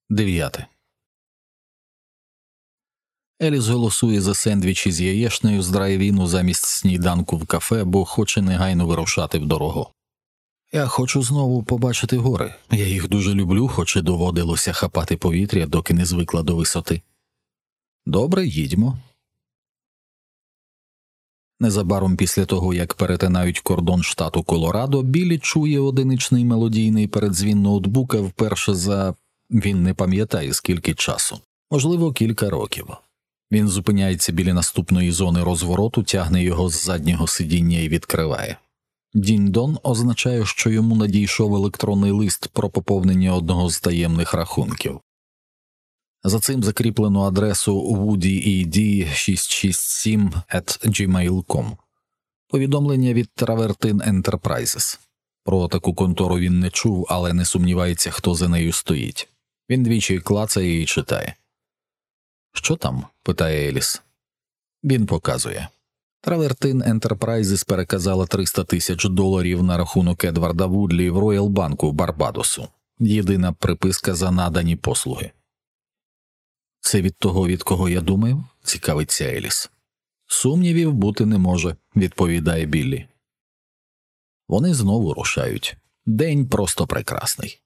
9. Еліс голосує за сендвічі з яєчнею з драйв-іну замість сніданку в кафе, бо хоче негайно вирушати в дорогу. Я хочу знову побачити гори. Я їх дуже люблю, хоч і доводилося хапати повітря, доки не звикла до висоти. Добре, їдьмо. Незабаром після того, як перетинають кордон штату Колорадо, Біллі чує одиничний мелодійний передзвін ноутбука вперше за... він не пам'ятає скільки часу. Можливо, кілька років. Він зупиняється біля наступної зони розвороту, тягне його з заднього сидіння і відкриває. Дінь-дон означає, що йому надійшов електронний лист про поповнення одного з таємних рахунків. За цим закріплено адресу woodyed667@gmail.com. Повідомлення від Travertine Enterprises. Про таку контору він не чув, але не сумнівається, хто за нею стоїть. Він двічі клацає і читає. «Що там?» – питає Еліс. Він показує. Travertine Enterprises переказала $300 000 на рахунок Едварда Вудлі в Роял Банку Барбадосу. Єдина приписка за надані послуги. «Це від того, від кого я думаю?» – цікавиться Еліс. «Сумнівів бути не може», – відповідає Біллі. Вони знову рушають. День просто прекрасний.